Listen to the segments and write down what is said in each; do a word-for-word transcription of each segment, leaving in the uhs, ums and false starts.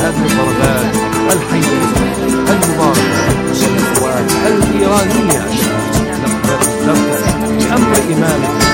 هذه الضربات الحية المباركة والقوات الإيرانية بأمر إمامه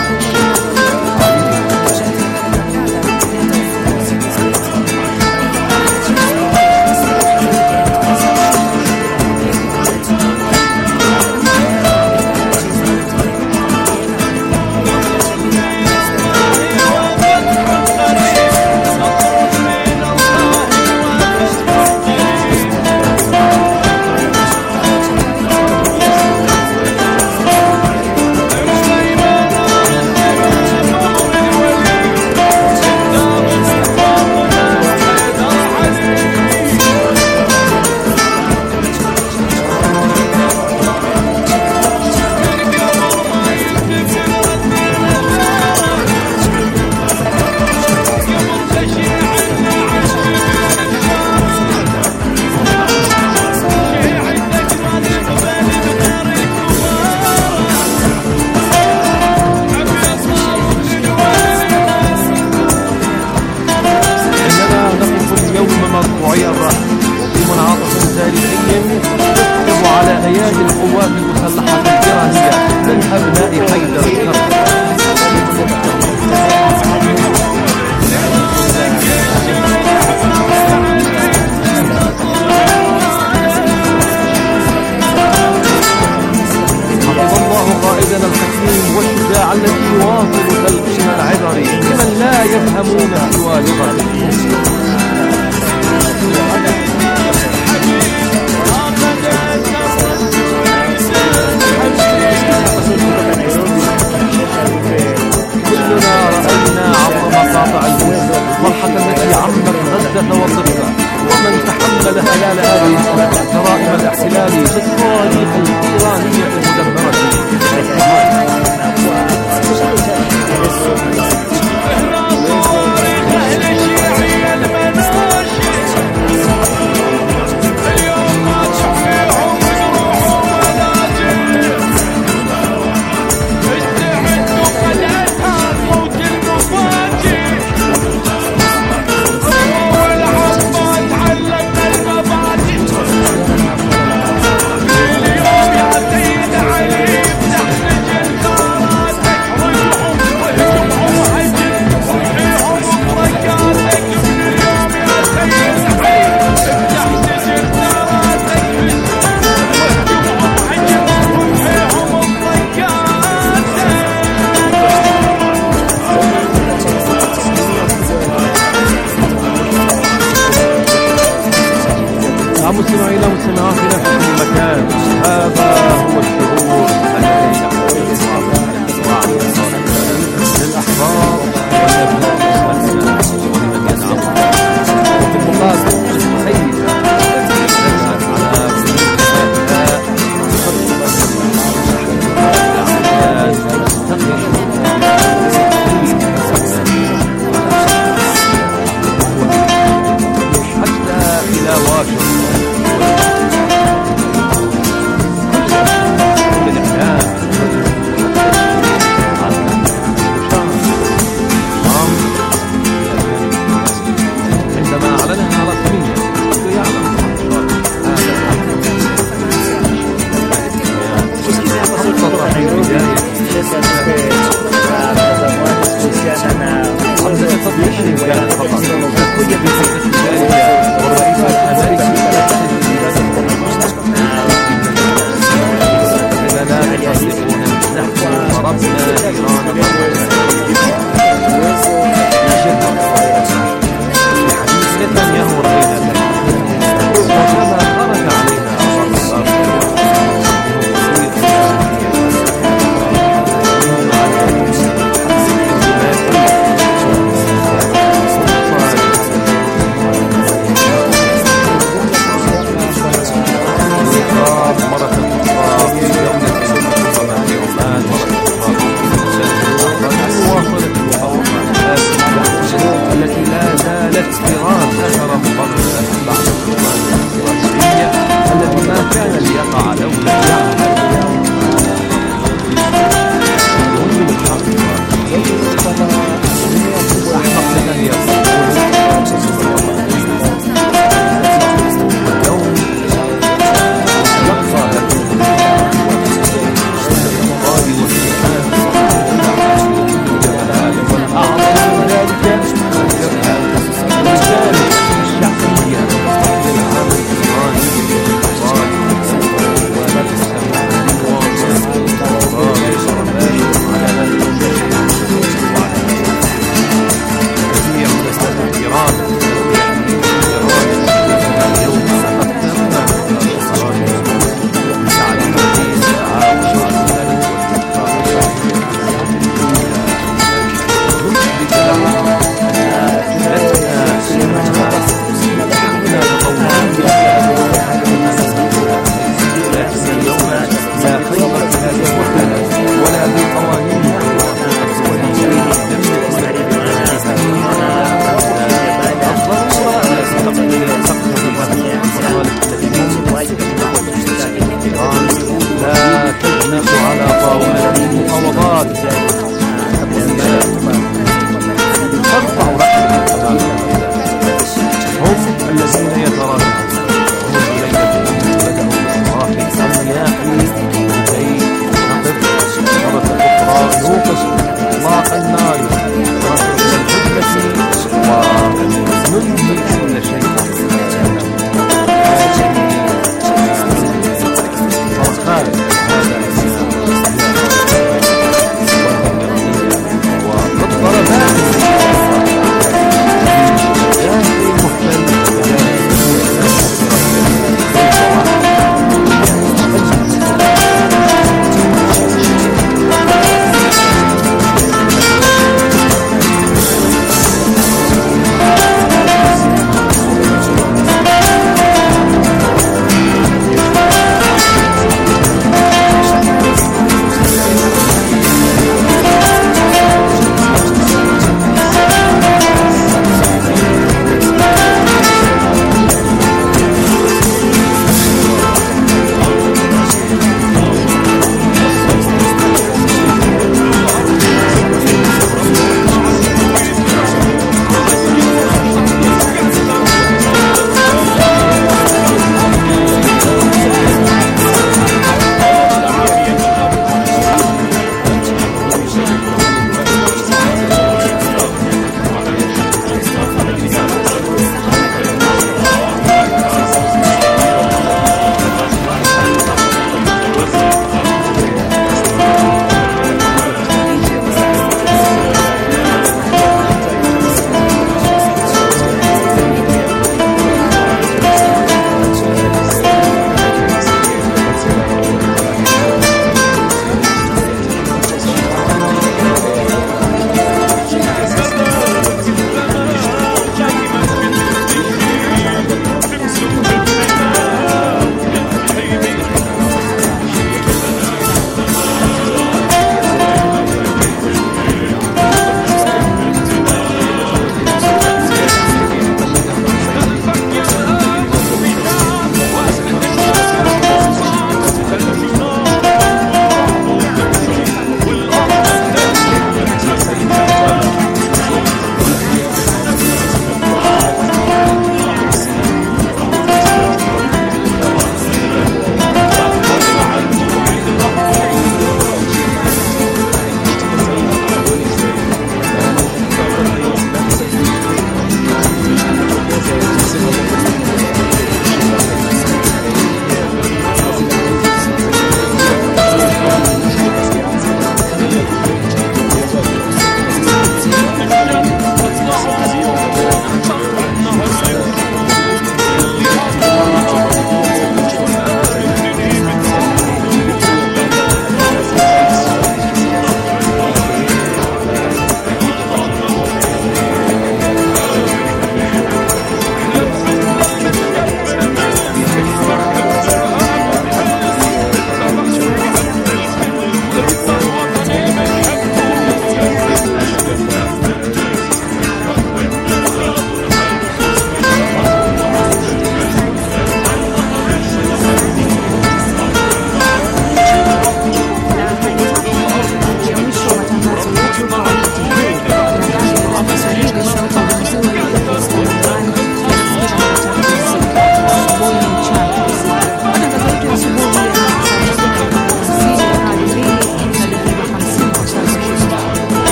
مستمعينا ومستمعاتنا في كل مكان، هذا هو الشعور الذي يحتوي على للأحبار والأبناء ولمن يدعم وفي المقابل الحقيقة التي تشهد على حتى إلى واشنطن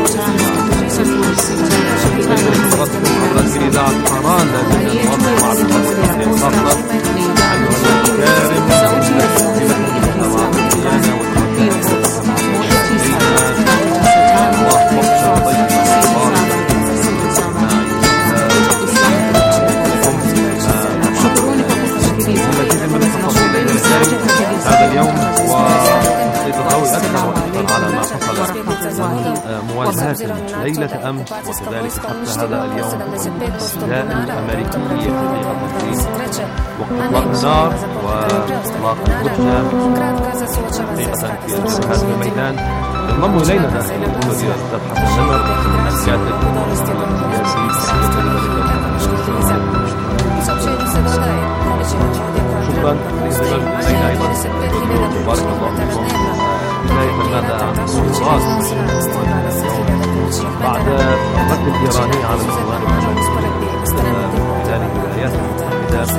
في إذاعة حران لازلنا نواصل مع الحلقة الخاصة عن الكارم هذا اليوم وتسليط الضوء أكثر وأكثر على ما حصل من مواجهات ليلة أمس، وكذلك حتى هذا اليوم الأجزاء الأمريكية حقيقة وقت إطلاق النار وإطلاق الهجة حقيقة في هذا الميدان. ينضم إلينا داخل الاستوديو الأستاذ حسن نمر الكاتب شكرا لزميلنا أيضا بارك الله فيكم. بداية ماذا عن الصراط بعد الرد الإيراني على الصواريخ بذلك الآيات المتحدة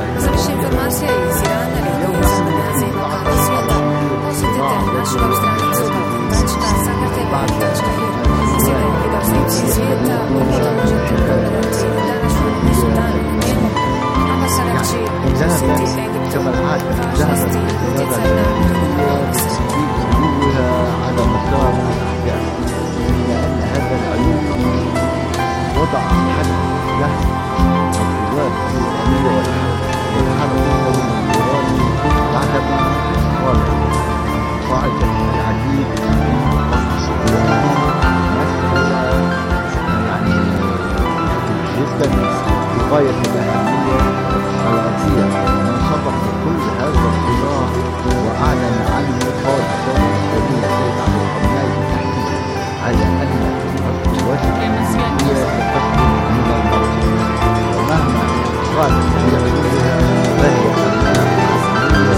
كما العادة ذهبت على مسار الأحداث، لأن هذا العلوم وضع حد له القوات الإيرانية والحرب الدولي الإيراني بعدما قامت صاعدة العديد من مسألة يعني جدا بغاية الأهمية الحياتية. ما سبق كل هذا الصراع وأعلن عنه قائد الدولة الإسلامية سيد علي خامنئي بالتحديد على أن القوات الأمريكية ستخرج من الموقف، ومهما قالت بأنها فهي أنها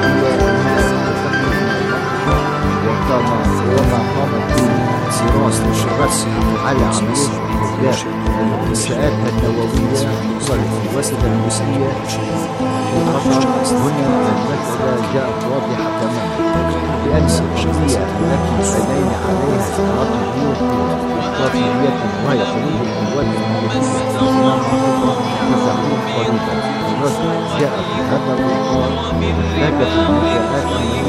وما قامت به دراسة على عملية المنشآت النووية والقوات الروسية في قطر. هنا المسألة جاءت واضحة تماما بأن القضية التي بنينا عليها استراتيجية استراتيجية وهي خروج القوات الأمريكية من المنطقة ستكون قريبا. الرد جاء في هذا الإطار واستهدف المنشآت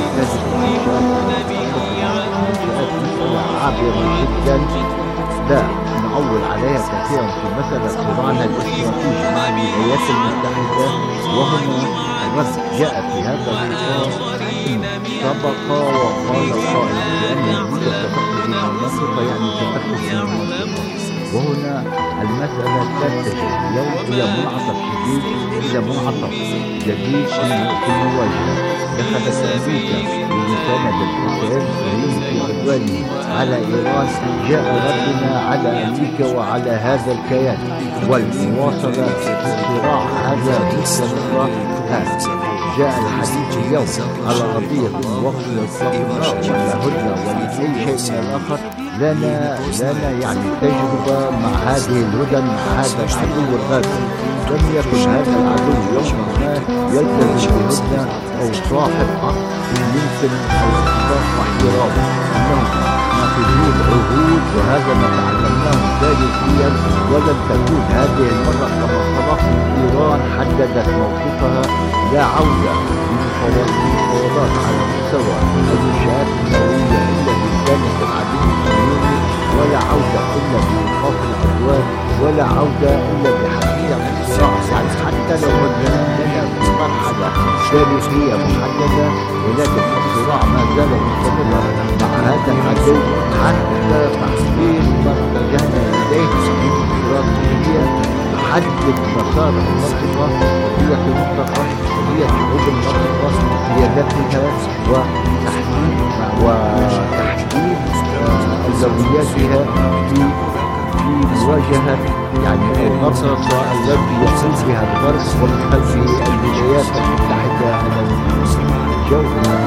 مسألة عابرة جدا لا نعول عليها كثيرا في مسألة صراعنا الاستراتيجي مع الولايات المتحدة. وهنا الرد جاء في هذا الإطار سبق وقال القائل بأن أمريكا ستخرج من المنطقة يعني ستخرج من المنطقة. وهنا المسألة تتجه اليوم إلى منعطف شديد إلى منعطف جديد في المواجهة. دخلت أمريكا بمساندة إسرائيل في عدوانه على إيران. جاء ردنا على أمريكا وعلى هذا الكيان والمواصلة في الصراع هذا مستمرة. جاء الحديث اليوم على قضية وقف إطلاق النار ولا هدنة ولا أي شيء من الآخر. لنا لنا يعني تجربة مع هذه الهدن مع هذا العدو الغادر. لم يكن هذا العدو يوم ما يلتزم بهدنة أو صاحب عقد يمكن الاتفاق واحترامه، إنهم ناقضون عهود، وهذا ما تعلمناه تاريخيا. ولن تكون هذه المرة كما سبق. إيران حددت موقفها لا عودة للمفاوضات على مستوى المنشآت النووية التي كانت العدو الصهيوني، ولا عودة إلا بإيقاف العدوان، ولا عودة إلا بحقيقة الصراع. يعني حتى لو وجدنا في مرحلة تاريخية محددة، ولكن الصراع ما زال مستمرا مع هذا العدو حتى تحقيق ما اتجهنا إليه من استراتيجية تحدد مسار المنطقة وهي المنطقة وهي شعوب المنطقة سيادتها وتحديد وتحديد أولوياتها في في مواجهة يعني المنطقة التي يقوم بها الغرب ومن خلفه الولايات المتحدة الجو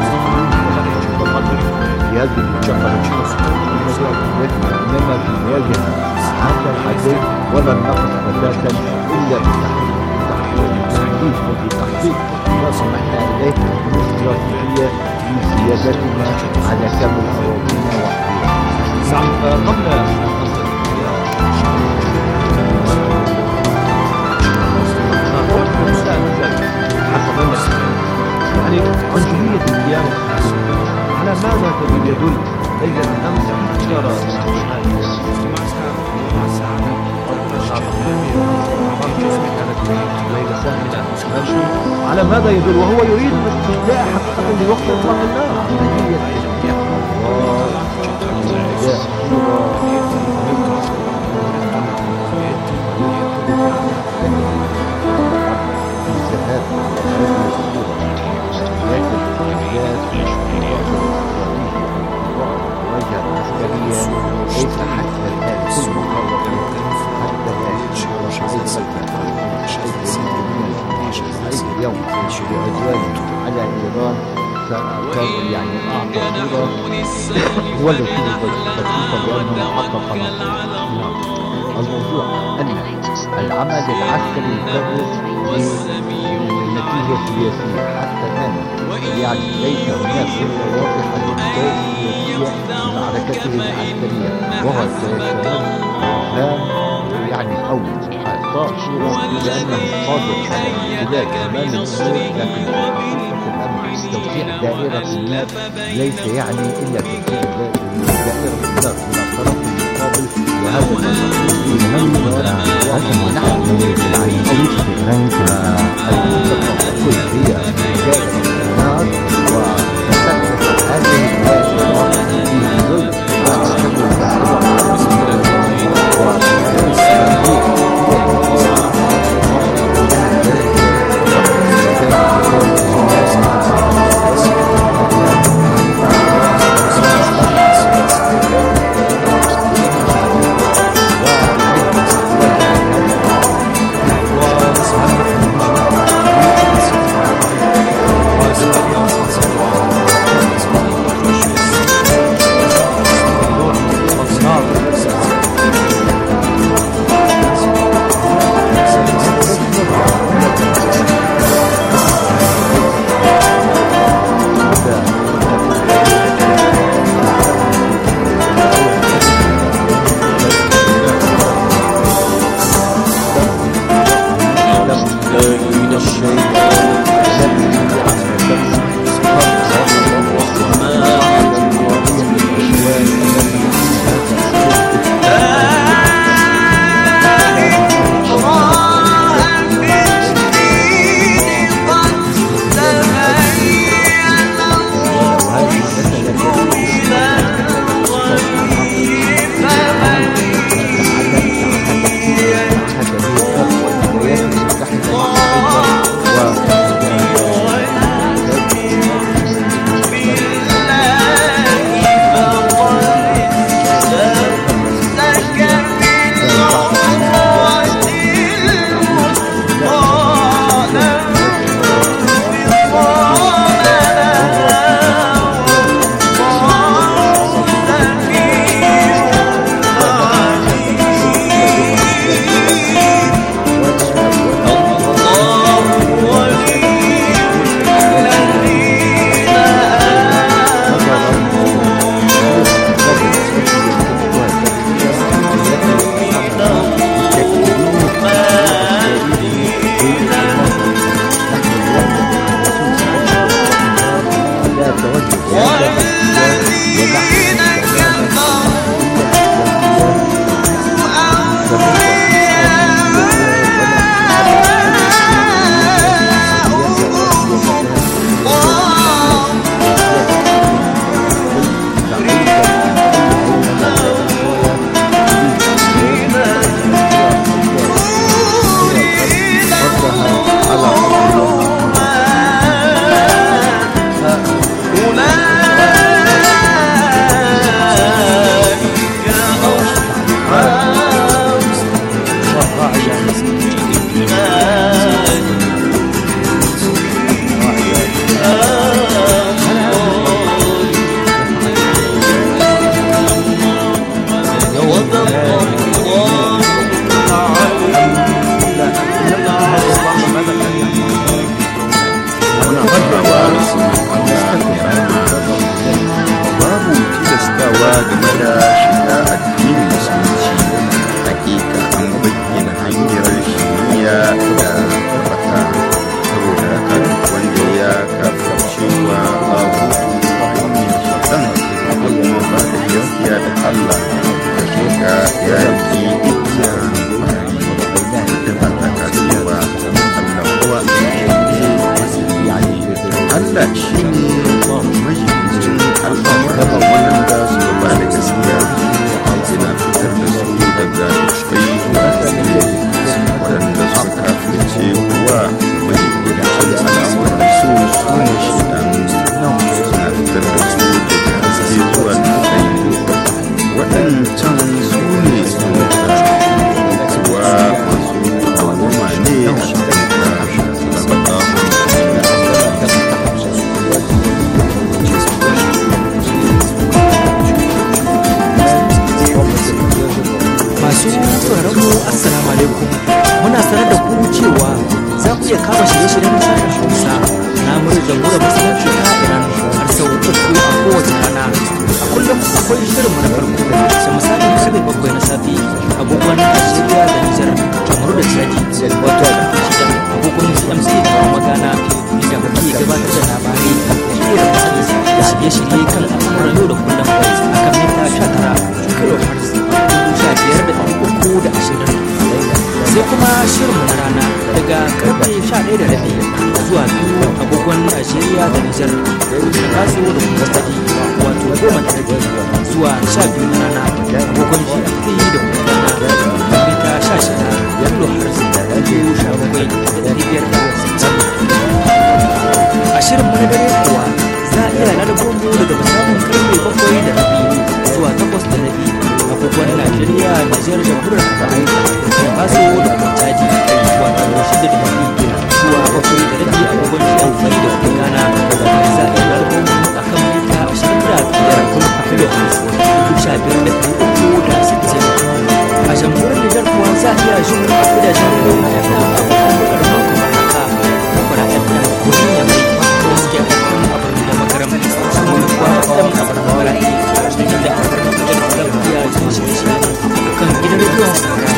في هذه المنطقة. إنما في مواجهة هذا العدو ولن نقف أساسا إلا بتحديد وبتحقيق ما سمحنا إليه من استراتيجية لسيادتنا على كامل أراضينا وحدودنا. قبل يعني عنصرية الديانة على ماذا يدل ليلة أمس إشارة على ماذا يدل وهو يريد استفتاء حقيقة لوقت إطلاق النار اليوم بعدوانه على إيران كان يعني أعطى صورة هو الذي بسيطة بأنه حقق الموضوع أن العمل العسكري يكرس لنتيجة سياسية حتى الآن يعني ليس هناك رؤية واضحة للنتائج السياسية لمعركته العسكرية وهو كمان يعني أو إعطاء صورة بأنه قادر على امتلاك كمال الأمور لكن حقيقة الأمر توسيع دائرة الناس ليس يعني إلا توسيع دائرة الناس من الطرف المقابل وهذا ما نقول به ونحن نحن يعني كل هي دائرة الناس وتتحدث هذه الدائرة في ظل Allah hakika ya yi ya tabbata cewa Allah kuwa Allah shi ne majibincin al'amuran waɗanda su ba da gaskiya yana fitar da su daga dukkai waɗanda suka kafirce kuwa majibincin al'amuran su su ne shidan suna fitar da su daga haske zuwa dukkai waɗancan su ne kuwa masu dawoma ne a cikin masu sauraronmu assalamu alaikum muna sanar da ku cewa za ku iya kama shirye-shiryen sashen hausa na murar jamhuriyar musulunci ta iran har sau uku a kowace rana a kullum akwai shirinmu na farko da misalin karfe bakwai na safe agogon najeriya da nijar kamaru da chadi wato shida agogon cmc da kuma magana inda muke gabatar da labarai da da shirye-shirye kan al'amuran yau da kullum a kan mita sha tara kilohertz sha biyar da uku da ashirin sai kuma shirinmu na rana daga karfe sha ɗaya da rabi zuwa biyu agogon Najeriya da Nijar da kaso da kuma stadi wato goma da rabi zuwa sha biyu na rana agogon G M T da kuma Ghana da mita sha shida kilohertz da dubu sha bakwai da ɗari biyar da sittin. A shirin mu na dare kuwa za a iya lalabo mu daga misalin karfe bakwai da rabi zuwa takwas da rabi agogon Najeriya, Nijar da Burkina Faso da Faso da kuma Chadi wato shida da rabi zuwa bakwai da rabi agogon Jamhuriyar da kuma Ghana da za a lalabo mu a kan mita ashirin da biyar kuma a kilohertz dubu sha biyar da uku da sittin. A jamhuriyar Nijar kuwa za a iya jin a gidajen rediyo na F M a kan kamar haka Kwara F M ko Shinya Mai gaskiya F M a birnin da makaram kuma Kwara F M a birnin Maradi da a birnin da lafiya jin shirye-shirye kan gidan rediyon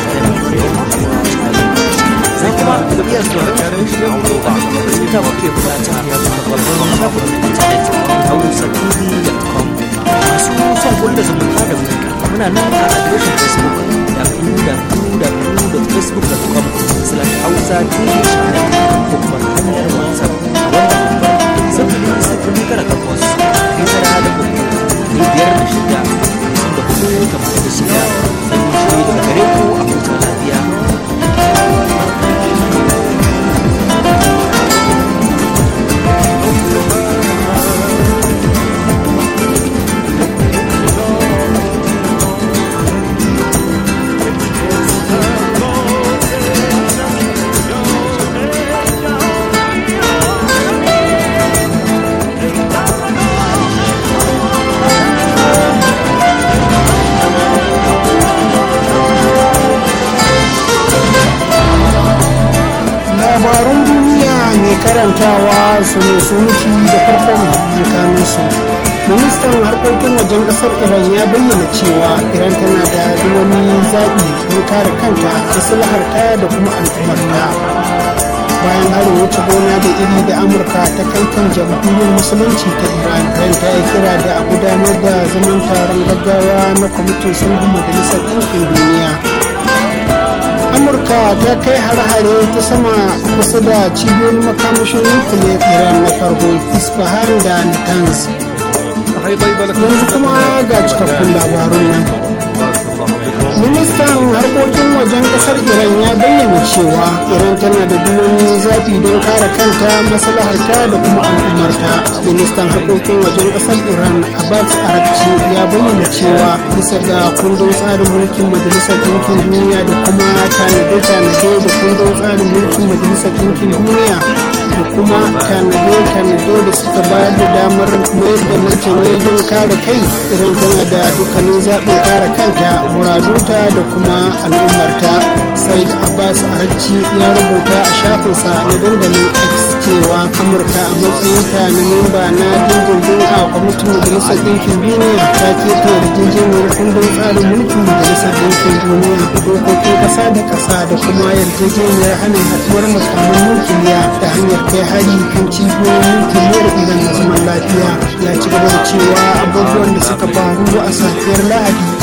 za kuma da iya sauraron shirin kowa ita muke bukata a babban shafin intanet hausa t v dot com masu son kulla zumunta da mu muna nan a adireshin facebook www dot facebook dot com slash hausa tv channel ko kuma hanyar whatsapp a wannan lambar sifili sifili tara takwas ɗaya tara da uku ɗaya biyar da shida da kuma kamar da shida sai mu shi daga gare ku a huta lafiya. labarun duniya mai karantawa su ne sunci da farkon jikaninsu. Ministan harkokin wajen kasar Iran ya bayyana cewa Iran tana da wani zaɓi don kare kanta, maslaharta da kuma al'ummarta. Bayan harin wuce gona da iri da Amurka ta kai kan jamhuriyar musulunci ta Iran, Iran ta yi kira da a gudanar da zaman taron gaggawa na kwamitin sulhun majalisar ɗinkin duniya. Amurka ta kai har-hare ta sama kusa da cibiyoyin makamashin nukiliyar Iran na farko Isfahan da Natanz. Yanzu kuma ga cikakkun labarun nan. Ministan harkokin wajen kasar Iran ya bayyana cewa Iran tana da duwani zaɓi don kare kanta, maslaharta da kuma al'ummarta. Ministan harkokin wajen kasar Iran Abbas Arakci ya bayyana cewa bisa ga kundin tsarin mulkin majalisar ɗinkin duniya da kuma tanade-tanade da kundin tsarin mulkin majalisar ɗinkin duniya da kuma tanade-tanade da suka bayar da damar mayar da martani don kare kai, Iran tana da dukkanin zaɓin kare kanta, muradunta da kuma al'ummarta. Sai Abbas Arakci ya rubuta a shafinsa na dandalin X cewa Amurka a matsayinta na memba na dindindin a kwamitin majalisar ɗinkin duniya ta keto yarjejeniyar kundin tsarin mulkin majalisar ɗinkin duniya, dokokin ƙasa da ƙasa da kuma yarjejeniyar hana haɗuwar makaman nukiliya da hanyar kai hari kan cibiyoyin nukiliyar Iran na zaman lafiya. Ya ci gaba da cewa abubuwan da suka faru a safiyar Lahadi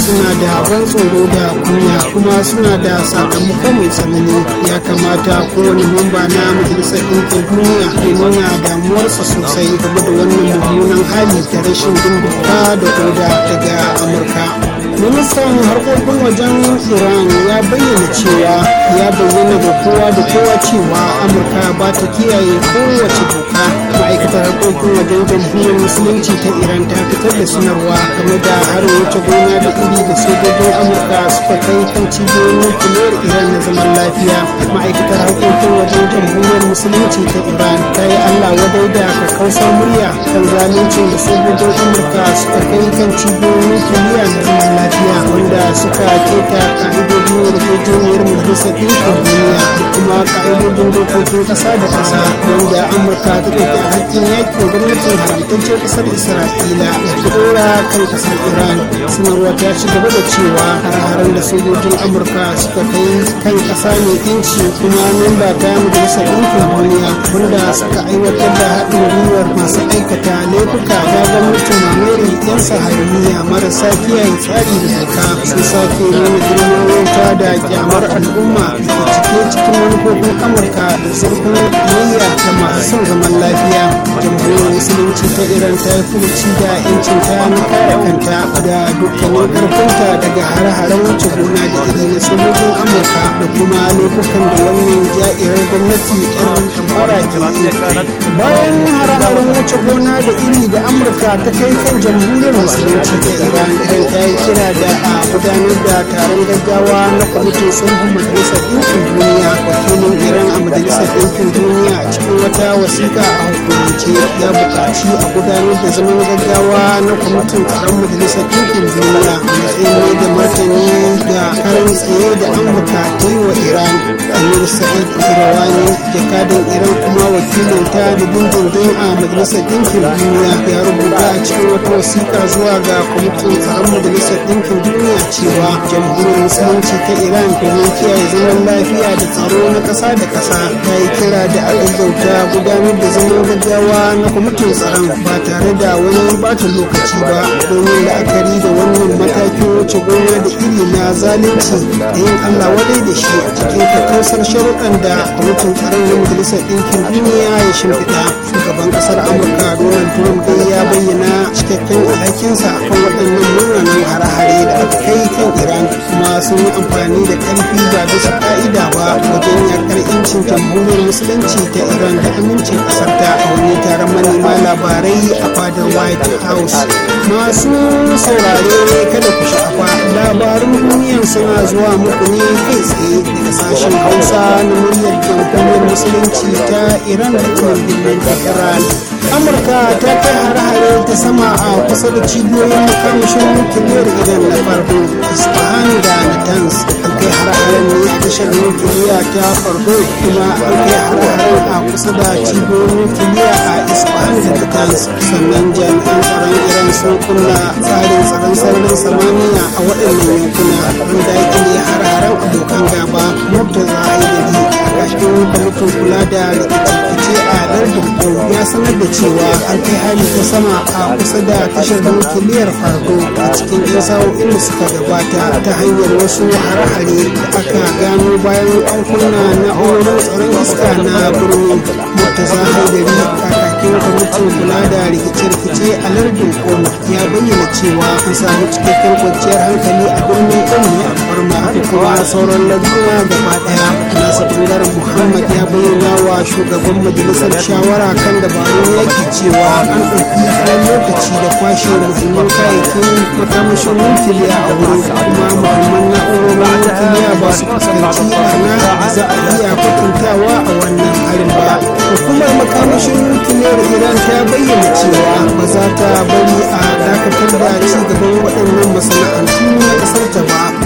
suna da ban tsoro da kunya kuma suna da sakamako mai tsanani. Ya kamata kowane mamba na majalisar ɗinkin duniya ya nuna damuwarsa sosai game da wannan mummunan hali da rashin bin doka da oda daga Amurka. Ministan harkokin wajen Iran ya bayyana cewa ya bayyana da kowa da kowa cewa Amurka ba ta kiyaye kowace doka. Ma'aikatar harkokin wajen jamhuriyar musulunci ta Iran ta fitar da sanarwa game da harin wuce gona da iri da sojojin Amurka suka kai kan cibiyoyin nukiliyar Iran na zaman lafiya. Ma'aikatar harkokin wajen jamhuriyar musulunci ta Iran ta yi Allah wadai da kakkausar murya kan zaluncin da sojojin Amurka suka kai kan cibiyoyin nukiliya na zaman lafiya wanda suka keta ka'idodin yarjejeniyar majalisar ɗinkin duniya da kuma ka'idodin dokokin ƙasa da ƙasa wanda Amurka ta ɗauki hakkin yakin gwamnatin haramtaccen ƙasar Isra'ila da ta ɗora kan ƙasar Iran. Sanarwa ta ci gaba da cewa har-haren da sojojin Amurka suka kai kan ƙasa mai inci kuma memba ta majalisar ɗinkin duniya wanda suka aiwatar da haɗin gwiwar masu aikata laifuka ga gwamnatin mamayar yan sahariya marasa kiyaye tsari da doka sun sake nuna girman wauta da kyamar al'umma da cike cikin manufofin Amurka da zurfin niyya da masu son zaman lafiya. Jamhuriyar musulunci ta Iran ta yi furuci da yancin ta na kare kanta da dukkanin karfinta daga hare-haren wuce gona da iri na sojojin Amurka da kuma laifukan da wannan ja'irar gwamnati yan tambara ke yi. Bayan hare-haren wuce gona da iri da Amurka ta kai kan jamhuriyar musulunci ta Iran, Iran ta yi kira da a gudanar da taron gaggawa na kwamitin sulhun majalisar ɗinkin duniya. Wakilin Iran a majalisar ɗinkin duniya a cikin wata wasiƙa a hukumance ya buƙaci a gudanar da zaman gaggawa na kwamitin tsaron majalisar ɗinkin duniya a matsayin ne da martani ga karin tsaye da Amurka ta yi wa Iran. Amir Sa'id Irawani, jakadan Iran kuma wakilin ta da dindindin a majalisar ɗinkin duniya, ya rubuta a cikin wata wasiƙa zuwa ga kwamitin tsaron majalisar ɗinkin duniya cewa jamhuriyar musulunci ta Iran domin kiyaye zaman lafiya da tsaro na ƙasa da ƙasa ta yi kira da a gaggauta gudanar da zaman gaggawa na kwamitin tsaron ba tare da wani bata lokaci ba domin la'akari da wannan matakin wuce gona da iri na zalunci da yin Allah wadai da shi a cikin kakkausar sharuɗan da kwamitin tsaron na majalisar ɗinkin duniya ya shimfiɗa. Shugaban ƙasar Amurka Donald Trump dai ya bayyana cikakken alhakinsa kan waɗannan munanan hare-hare da aka kai kan Iran kuma sun yi amfani da ƙarfi ba bisa ƙa'ida ba wajen yaƙar 'yancin jamhuriyar musulunci ta Iran da amincin ƙasar ta a wani taron manema labarai a fadar White House. Masu saurare kada ku sha'afa labarin duniyan suna zuwa muku ne kai tsaye daga sashen Hausa na muryar jamhuriyar musulunci ta Iran da kuma birnin Tehran. Amurka ta kai hare-hare ta sama a kusa da cibiyoyin makamashin nukiliyar Iran na farko Isfahan da Natanz. An kai hare-haren ne a tashar nukiliya ta farko kuma an kai hare-haren a kusa da cibiyoyin nukiliya a Isfahan da Natanz. Sannan jami'an tsaron Iran sun kunna tsarin tsaron sararin samaniya a waɗannan yankuna wanda yake ne hare-haren abokan gaba. Murtaza Haidari a ƙarshen kwamitin kula da rikice a lardin Qom ya sanar da cewa an kai hali ta sama a kusa da tashar nukiliyar farko a cikin yan sa'o'in da suka gabata ta hanyar wasu hare-hare da aka gano bayan an kunna na'urorin tsaron iska na birnin. Murtaza Haidari kakakin kwamitin kula da rikice-rikice a lardin Qom ya bayyana cewa an samu cikakken kwanciyar hankali a birnin Qom ne a farma da kuma sauran larduna gaba daya. Nasa bangaren Muhammad ya bayyana wa shugaban majalisar shawara kan dabarun yaki cewa an ɗauki tsawon lokaci da kwashe muhimman kayayyakin makamashin nukiliya a wurin kuma muhimman na'urorin nukiliya ba su fuskanci rana da za a iya kwatantawa a wannan harin ba. Hukumar makamashin nukiliyar Iran ta bayyana cewa ba za ta bari a dakatar da ci gaban waɗannan masana'antu na ƙasar ta ba. Hukumar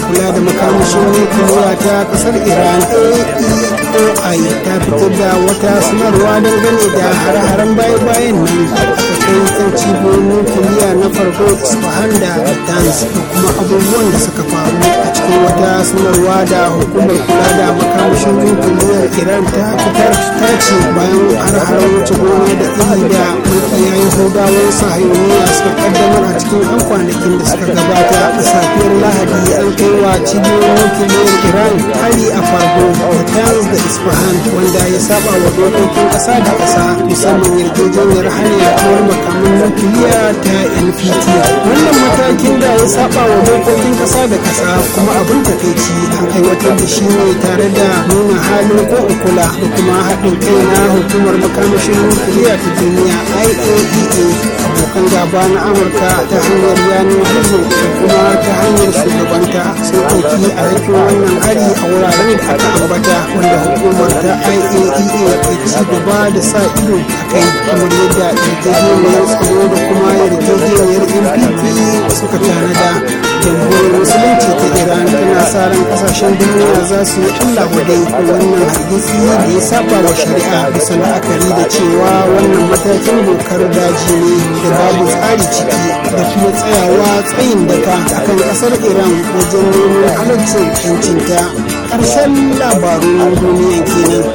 kula da makamashin nukiliya ta kasar Iran A E O I ta fitar da wata sanarwa dangane da hare-haren baya-bayan nan aka kai kan cibiyoyin nukiliya na farko Isfahan da Natanz da kuma abubuwan da suka faru a cikin wata sanarwa da hukumar kula da makamashin nukiliyar Iran ta fitar ta ce bayan hare-haren wuce gona da iri da makiya Yahudawan sahayoniya suka kaddamar a cikin yan kwanakin da suka gabata a safiyar Lahadi an kai wa cibiyoyin nukiliyar Iran hari a Fargo, Natanz da Isfahan wanda ya saba wa dokokin ƙasa da ƙasa musamman yarjejeniyar hana yaduwar makaman nukiliya ta N P T. Wannan matakin da ya saba wa dokokin ƙasa da ƙasa kuma abin takaici an aiwatar da shi ne tare da nuna halin ko kula da kuma haɗin kai na hukumar makamashin nukiliya ta duniya I A E A, abokan gaba na Amurka ta hanyar yanar gizo da kuma ta hanyar shugabanta sun ɗauki a rikin wannan hari a wuraren da aka ambata wanda hukumar ta I A E A ke ci gaba da sa ido a kai kamar yadda yarjejeniyar tsaro da kuma yarjejeniyar N P T suka tanada. Jamhuriyar musulunci ta Iran tana sa ran kasashen duniya za su yi Allah wadai wannan hargitsi da ya saba wa shari'a bisa la'akari da cewa wannan matakin dokar daji ne da babu tsari ciki da kuma tsayawa tsayin daka akan kasar Iran wajen neman halaccin yancinta. Ƙarshen labarun duniya kenan.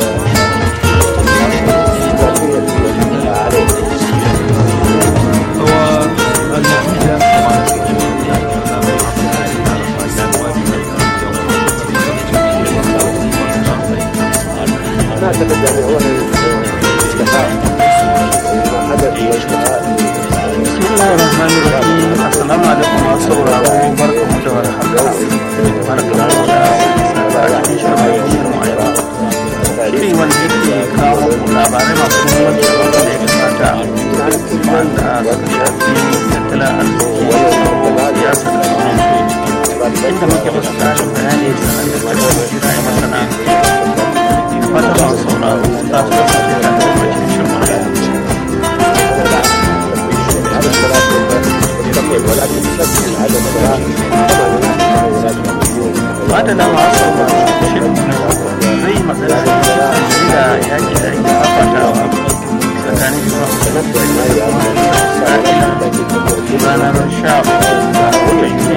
أعتقد يعني هو الاستحقاق ما حدث واجتهاد. بسم الله الرحمن الرحيم. السلام عليكم ورحمة الله وبركاته. Iri wanda yake kawo labarai masu muhimmanci wanda ya kamata wanda suka shafi tattalin arziki, siyasa da sauransu. Inda muke basu tsarin bayani sanar da cikin jira ya masana. Fata masu sauraro za su kasance da tabbacin shirin. Mata da masu sauraro shirin zai yi magana da yaƙi da ake fafatawa tsakanin ranar sha uku ga watan Yuni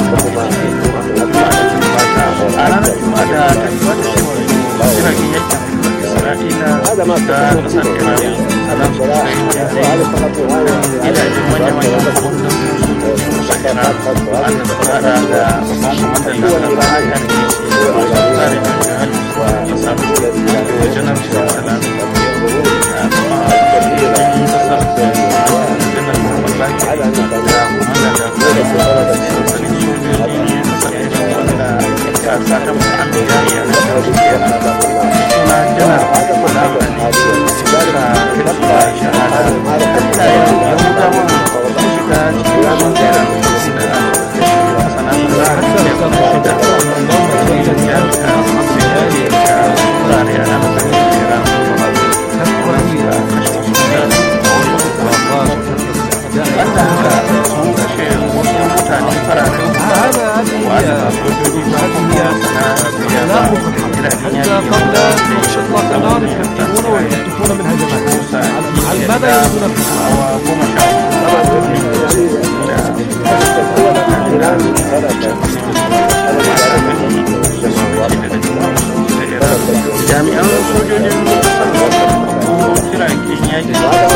a ranar Juma'a da ta gabata cewa jiragen yaƙi Isra'ila da ƙasar Iran sannan su kai gidajen manya-manyan gwamnan kusa Iran wanda su fada da babban kwamandan da aka bayar da shi da masu tsari da jihar ƙasa da janar shirya da kuma jirgin ƙasa janar muhammad baki da kwamandan da kare sansanin sojoji ne ƙasar Iran wanda ya sata mutu an da yari a nan da suna janar da suka kirkira shahada ta yau yahudawa su shiga cikin yaman tseren da masana za a cikin kuma shida da jami'a masu yari da wurare a nan da kira wanda kashe mutane wanda haka sun kashe wasu mutane fararen wanda sojoji ba kuma sana siyasa gidajen yaki wanda النار يكتبون ويخطفون من هجمات على ماذا يريدون jami'an sojojin jiragen yaki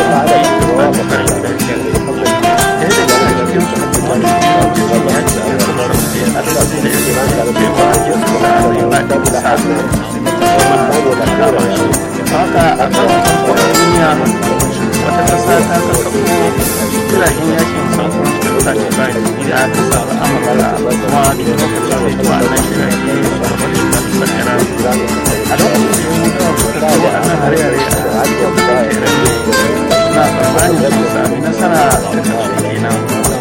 haka a kan duniya wata ƙasa ta kakafo jiragen yakin samfur da ƙasashe bayan da aka samu amurka kuma duk lokacin da zuwa nan jirage kamar shiga ƙasar iran a lokacin da suka kai waɗannan hare-hare a cikin iran suna tsammanin su sami nasara da ƙarshe kenan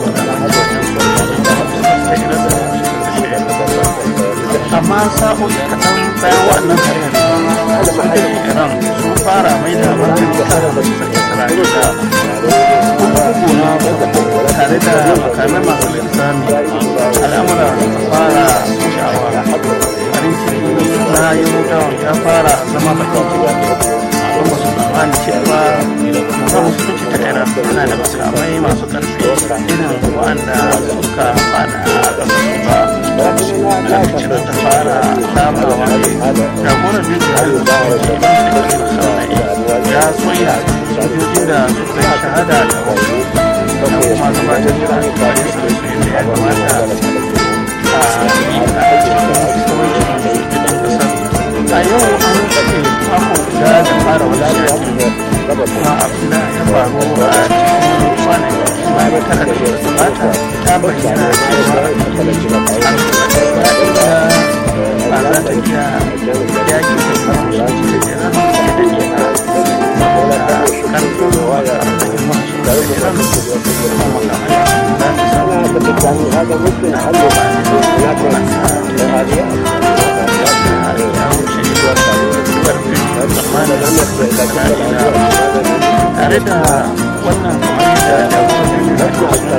amma sa'o'i kaɗan bayan waɗannan hare-hare sojojin iran sun fara mai da martani kan majalisar isra'ila gona tare da makamai masu linzami al'amura suka fara sojawa jagorar jihar ya soya sojoji da suka yi shahada da wasu da kuma gabatar da kwanin sarsu da ya kamata a yi a cikin sauran kasar. A yau an kake mako guda da fara wani yakin kuma abin da ya faru a cikin kwanaki bayan tara da ya gabata ta bayyana cewa an ba za ta iya yakin da samun shi da jiran da ke da saboda karfin ruwa da arzikin masu da jiran kuma makamai za ta samu da hada mutum hallo ba ne ya kamata da hadiya ya wuce karfin tsammanin tare da wannan kamar da jagorin da ke da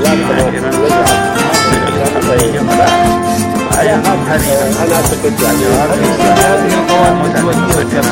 jiran da bayan hari ana saka jami'ai da kawo mutane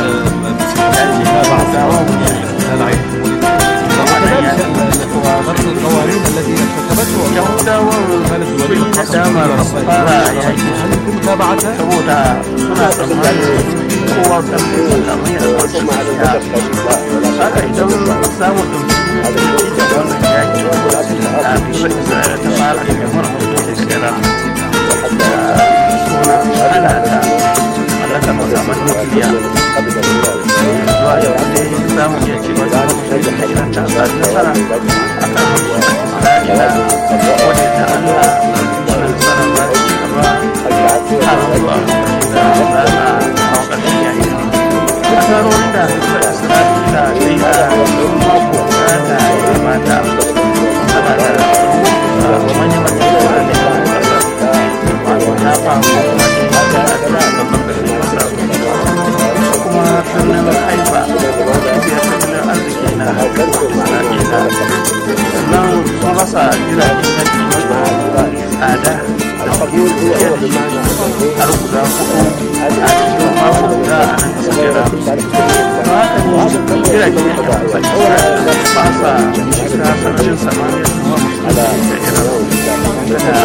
وضبط القوانين التي ارتكبتها يهوداwa sun damar fara yaki saboda suna tsammanin kowa karfin makamai a wasu ya haka idan za mu ɗauki da wannan yaki a bisa isra'ila ta fara da mara mutum da kira da suna hana da mallakar makaman nukiliya zuwa yau dai za mu iya cewa da mutum da iran ta sa nasara a kan isra'ila wadda ta allah wani nasarar za ta ci gaba har zuwa da za a hau ƙarshen yayi nasarorin da suka isra'ila ta yi a mako da ta yi mata tana da manya-manyan wurare da ƙasar wato ta faru kuma ne a da babban ƙarfin ƙasar kuma birnin haifa cibiyar tattalin arziki na isra'ila sannan sun rasa jiragen yaki mafi tsada da suke tafiya da shi har guda hudu a cikin mako guda a nan ƙasar iran ba haka ne jiragen yaki a ƙasar isra'ila ba sa shiga sararin samaniya kuma da iran da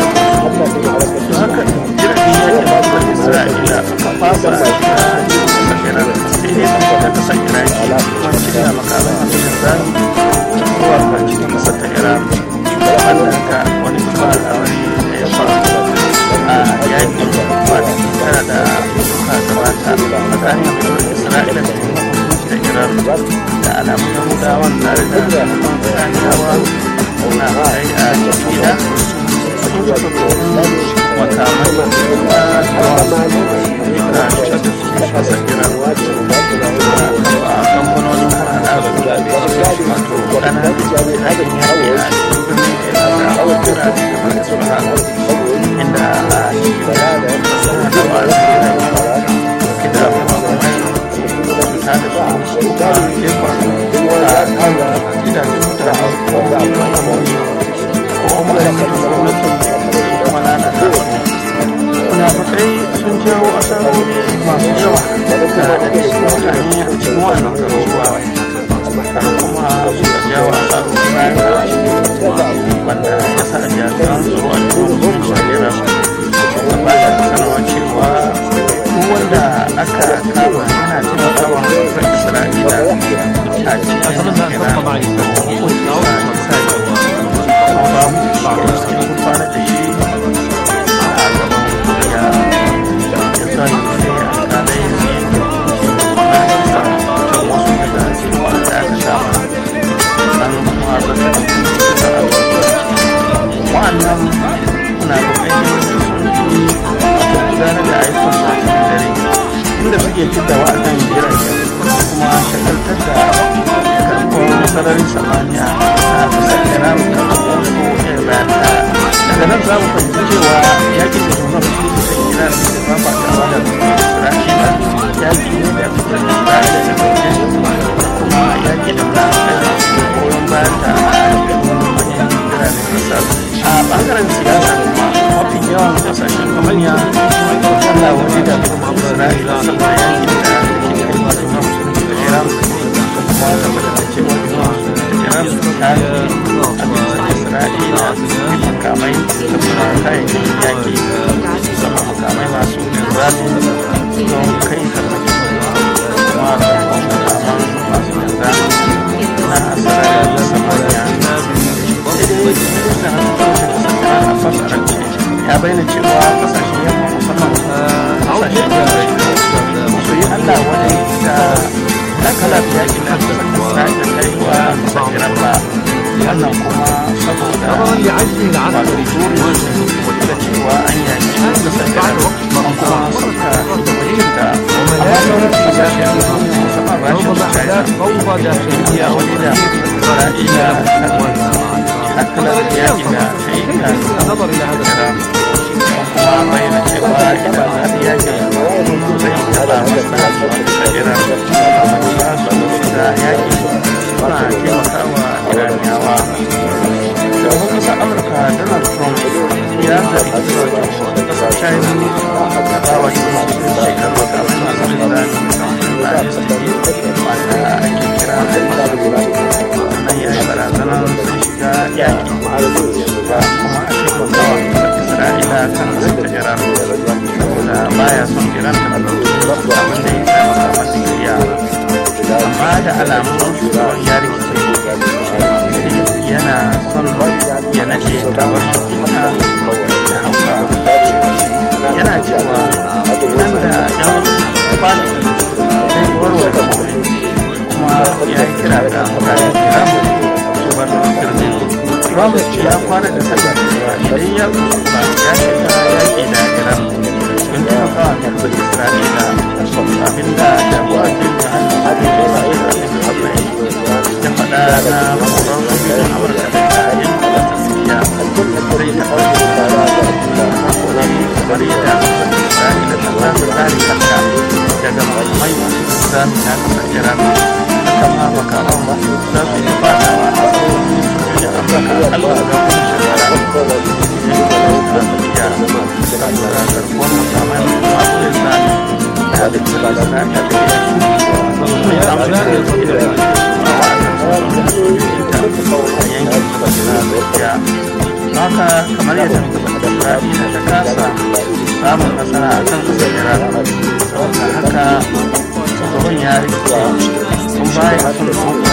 haka jiragen yaki a ƙasar isra'ila ba sa shiga iran sai dai ta kasar iraki don shirya makarar hannun zami zuwa cikin kasar ta iran wannan ka wani kuma al'amari da ya faru a yakin wata tara da suka gabata tsakanin isra'ila da da iran da alamun yahudawan tare da iraniyawa na kai a gida sun yi sabbin makamai da kawo da cutar da su kasar iran a kamfanonin hana da wato ƙananan jiragen yaƙi a cikin birnin da ya wurare da su hana inda a cikin da da wa'azin gida makamai ta da su kuma jefa a kan gidajen mutane ko gwamnati ko ma'aikatan gwamnati kuma lalata munafukai sun jawo asarori masu yawa da daɗe mutane a cikin wannan garuruwa kuma suka jawo asarori bayan da wanda ya sa jami'an tsaro a cikin Najeriya suka ba da sanarwa cewa duk wanda aka kama yana taimakawa ga Isra'ila a cikin kwana da shi wa'annan na bukatar sun gudanar da ayyukan su cikin dare inda suke fita wa'annan jirage kuma shagaltar da karɓar sararin samaniya a kasar iran da wasu iran daga nan za mu fahimci cewa yakin da juna su da iran da ba ba kama da isra'ila yaki ne da fitar da isra'ila da kuma kuma yaki da ba goyon bayan da a bangaren siyasa kuma mafi yawan kasashen duniya tana waje da isra'ila saboda yaki da ke da masu na musulunci da iran kuma tabbatar da cewa iran ta yi abin isra'ila makamai da kuma kayayyakin yaki sama makamai masu linzami don kasashen yamma musamman kasashen turai su yi Allah wani da takalar yakin da kasar Isra'ila ta yi wa kasar Iran ba. Wannan kuma saboda masu juri da cewa an yaki kasar Iran an kuma sauka shugabancin da amma sauran kasashen musamman rashin da China ya wani da Isra'ila takalar yakin da ta yi kan Iran kuma bayyana cewa idan har yakin zai taɓa masu Iran amma su da yakin suna taimakawa iraniyawa. Shugaban ƙasar Amurka Donald Trump ya zargi ƙasar China da ba wa shekaru makamai masu linzami ballistic wanda ake kira nan ya yi barazanar sun shiga yaƙi kuma a taimakawa Isra'ila kan ƙasar ta Iran saboda baya son Iran ta ɗauki abin da ya sa makaman nukiliya. Amma da alamun shugaban ya rikice yana son ya nace kamar ina da hauka yana cewa nan da yan kwanaki zai warware kome kuma ya yi kira ga mutanen Iran su bar birnin. Trump ya kwana da sallar cewa idan ya ba ya shiga yaƙi da Iran cikin taimakawa kasar Isra'ila abinda jagorancin da hannun abin da ya faɗa na makoran sojojin Amurka da yin kwallon Siriya zai taɓa kamar yadda Isra'ila ta zata tsari kanta daga mai masu zami na kasar Iran haka ma makaman za su yi fadawa a tsawon sojojin Amurka Allah ga kuma shekara da Siriya saboda garkuwar makamai masu linzami da haɗin da Isra'ila da ya haka kamar yadda Isra'ila ta kasa samun nasara a kan ƙasar Iran saboda haka shugaban ya rikice sun baya sun ɗaukar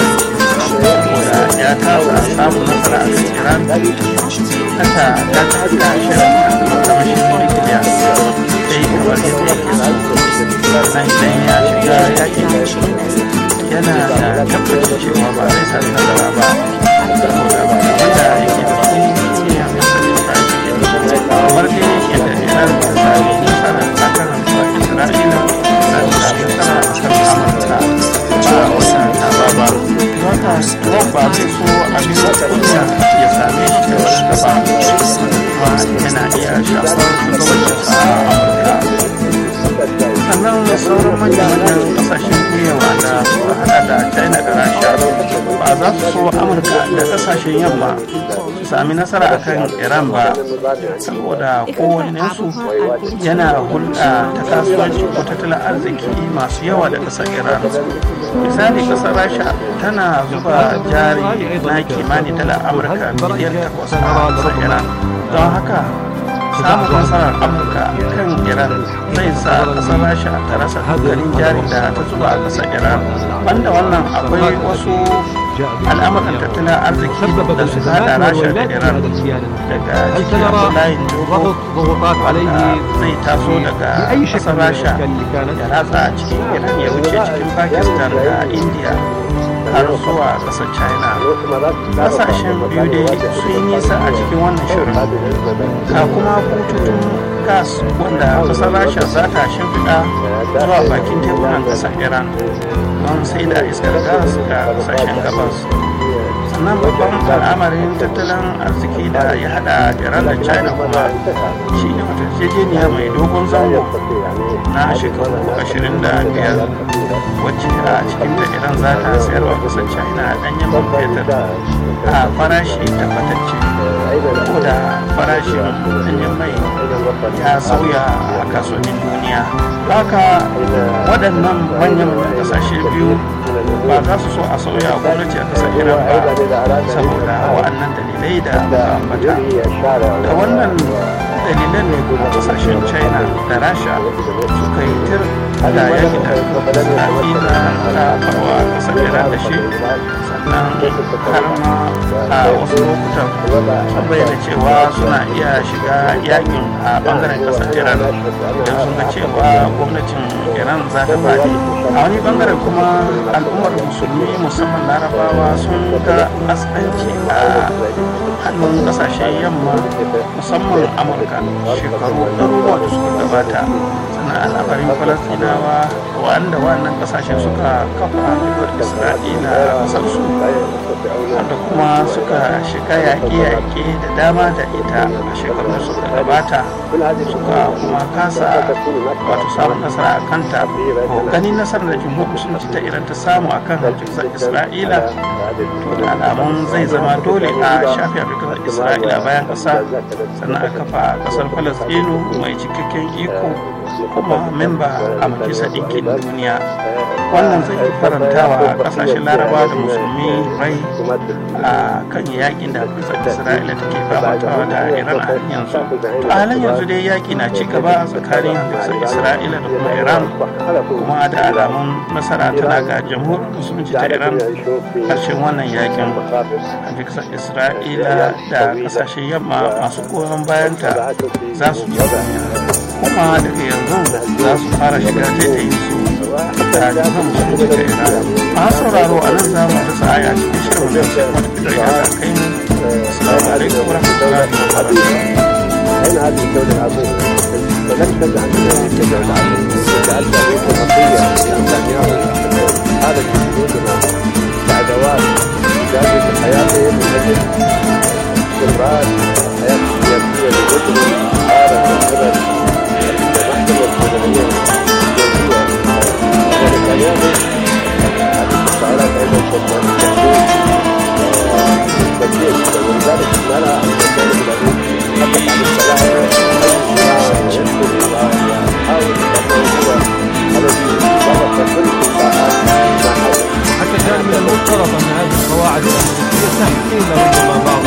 saboda ya kasa samun nasara a kan Iran haka ta kasa shirin makamashin nukiliya sai kamar yadda yake so idan ya shiga yakin yana da tabbacin cewa ba zai sami nasara ba saboda ba wanda yake da su ne a kasar Isra'ila kamar dai yadda Iran ta sami nasara a kan Isra'ila da sami nasara a kan Amurka ba wata ta ba ba wata Trump ba zai so abin kunya ya same shi da wani gaba kuma yana iya shafar shugabancinsa a Amurka. Sannan sauran manyan kasashen duniya wanda suka hada da China da Rasha ba za su so Amurka da kasashen yamma su sami nasara akan Iran ba saboda kowannensu yana hulɗa ta kasuwanci ko tattalin arziki masu yawa da ƙasar Iran. Misali ƙasar Rasha tana zuba jari na kimanin dala Amurka miliyan takwas a ƙasar Iran, don haka samun nasarar Amurka kan Iran zai sa ƙasar Rasha ta rasa hankalin jari da ta zuba a ƙasar Iran. Banda wannan akwai wasu al'amuran tattalin arziki da su hada Rasha da Iran daga cikin layin dogo wanda zai taso daga ƙasar Rasha ya ratsa cikin Iran ya wuce cikin Pakistan da India har zuwa ƙasar China. Ƙasashen biyu dai sun yi nisa a cikin wannan shirin. Ka kuma bututun gas wanda ƙasar Rasha za ta shimfiɗa zuwa bakin teburan ƙasar Iran don sai da iskar gas ga ƙasashen gabas. Sannan babban al'amarin tattalin arziki da ya haɗa Iran da China kuma shi ne yarjejeniya mai dogon zango na shekaru ashirin da biyar wacce a cikin da Iran za ta sayarwa ƙasar China ɗanyen man fetur a farashi tabbatacce ko da farashin ɗanyen mai ya sauya a kasuwannin duniya. Haka waɗannan manyan ƙasashe biyu ba za su so a sauya gwamnati a ƙasar Iran ba saboda wa'annan dalilai da ambata. Da wannan dalilan ne kuma ƙasashen China da Rasha suka yi tir da yakin da Isra'ila ta farwa ƙasar Iran da shi. Sannan har ma a wasu lokutan sun bayyana cewa suna iya shiga yakin a bangaren ƙasar Iran idan sun ga cewa gwamnatin Iran za ta faɗi. A wani bangaren kuma al'ummar musulmi musamman larabawa sun ga askanci a hannun ƙasashen yamma musamman Amurka shekaru ɗaruruwa da suka gabata. Sannan al'amarin Falastinawa wanda wannan ƙasashen suka kafa Isra'ila a ƙasarsu wanda kuma suka shiga yaƙe-yaƙe da dama da ita a shekarun suka gabata suka kuma kasa wato samun nasara a kanta. Ganin nasarar da jumhuriyar musulunci ta Iran ta samu a kan hamjikasar Isra'ila to da alamun zai zama dole a shafi hamjikasar Isra'ila bayan ƙasa sannan a kafa ƙasar Falastinu mai cikakken iko kuma memba a majalisar ɗinkin duniya. Wannan zai farantawa ƙasashen Laraba da musulmi rai a kan yakin da ƙasar Isra'ila take fafatawa da Iran a yanzu. A halin yanzu dai yaƙi na ci gaba a tsakanin ƙasar Isra'ila da kuma Iran kuma da alamun nasara tana ga jamhuriyar musulunci ta Iran ƙarshen wannan yakin. Ƙasar Isra'ila da ƙasashen yamma masu goyon bayanta za su ji kuma daga yanzu za su fara shiga taitayin su da jihar musulunci ta Iran. A sauraro a nan zamu da sa'aya cikin shirin da sai wata fitar ya ta kai mu. Assalamu alaikum wa rahmatullahi wa barakatuh. أين هذه الدولة العظيمة؟ فلم تجعل هذه الدولة العظيمة جعلت هذه القضية لأنها هذا جهودنا كأدوات لجانب حياتهم من أجل استمرار الحياة السياسية لجزء هذا القبل المحكمة المدنية السياسية ولكن هذه التساؤلات أيضا تكون تكون ولذلك نرى أن الجانب الذي يطلق على السلام حتى كان من المفترض أن هذه القواعد الأمريكية تحكيم ربما بعض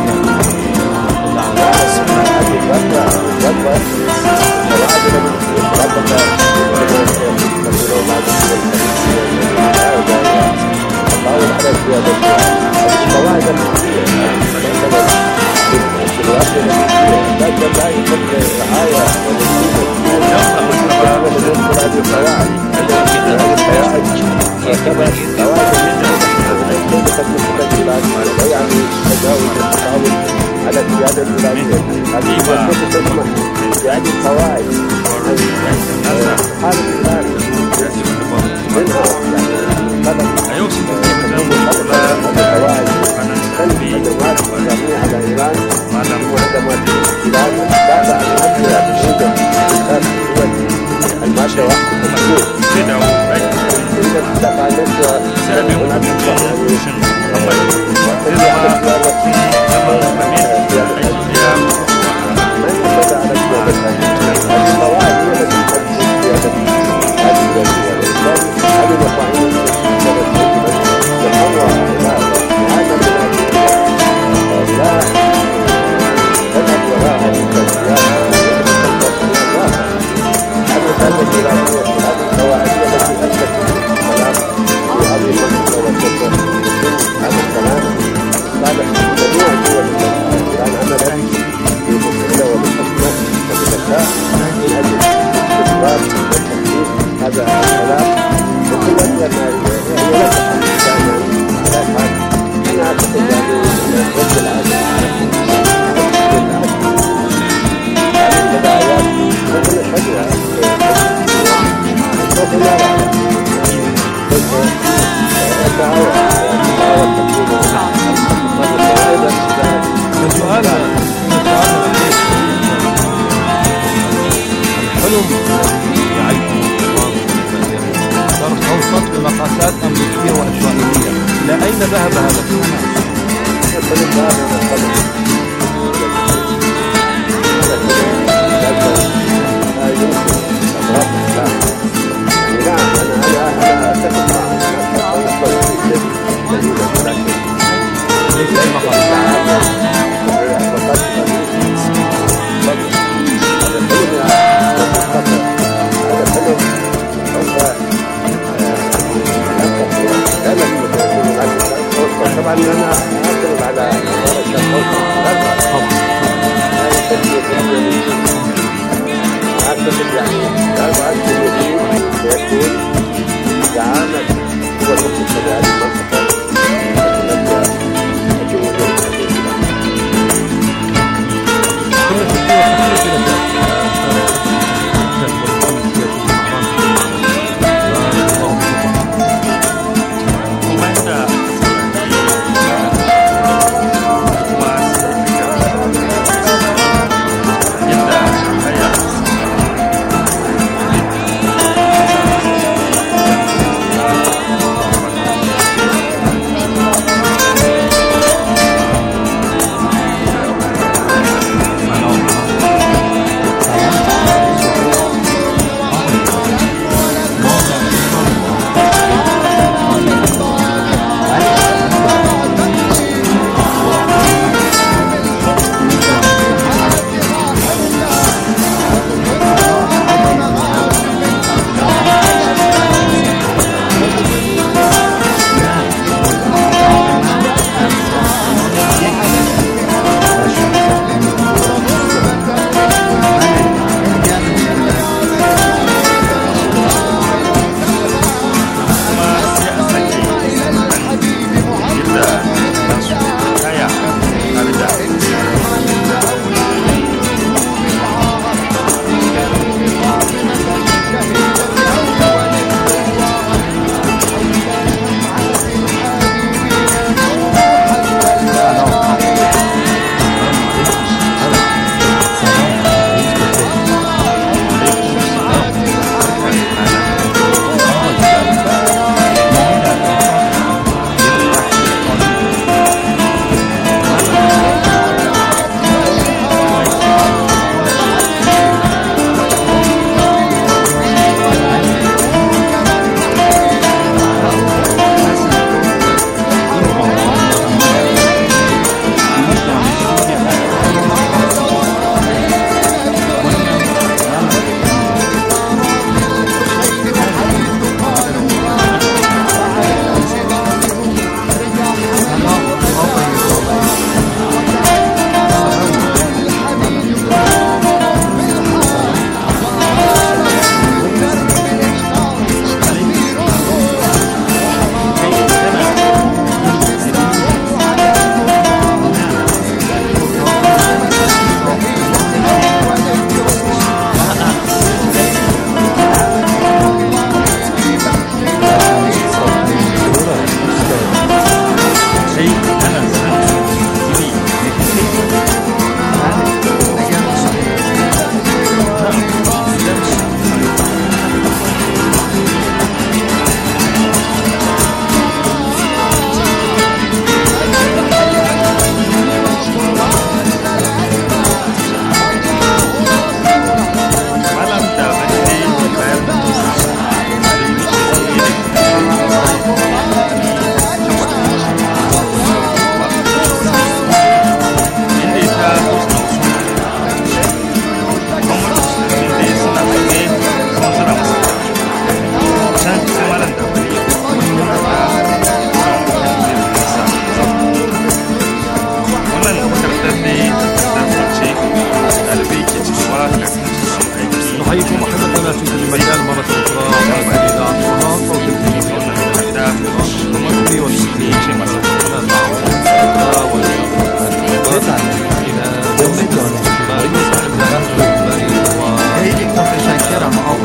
يعني القواعد حالة الآن منها يعني أيوسف القواعد تنفي أدوات إسلامية على إيران وأدوات إيران بعد أن أدري بوجود إدخال الدول المادة واحد المحدود إذا تفعلت هذا الكلام وكل أجل ما هي لا تحدث على حال أنا أعتقد أنه رد العالم هذه البدايات وكل حجرة سوف نرى كيف الدعوة الدعوة تكون سؤال الحلم الذي يعيشه صرف أوسط بمقاسات أمريكية وإسرائيلية، إلى أين ذهب هذا الحلم؟ ليس أي مقاس مثل يعني بعد الوزير سيكون دعامة هو المختص بهذه المنطقة التي نبدأ الجمهورية الحديثة. Era mal.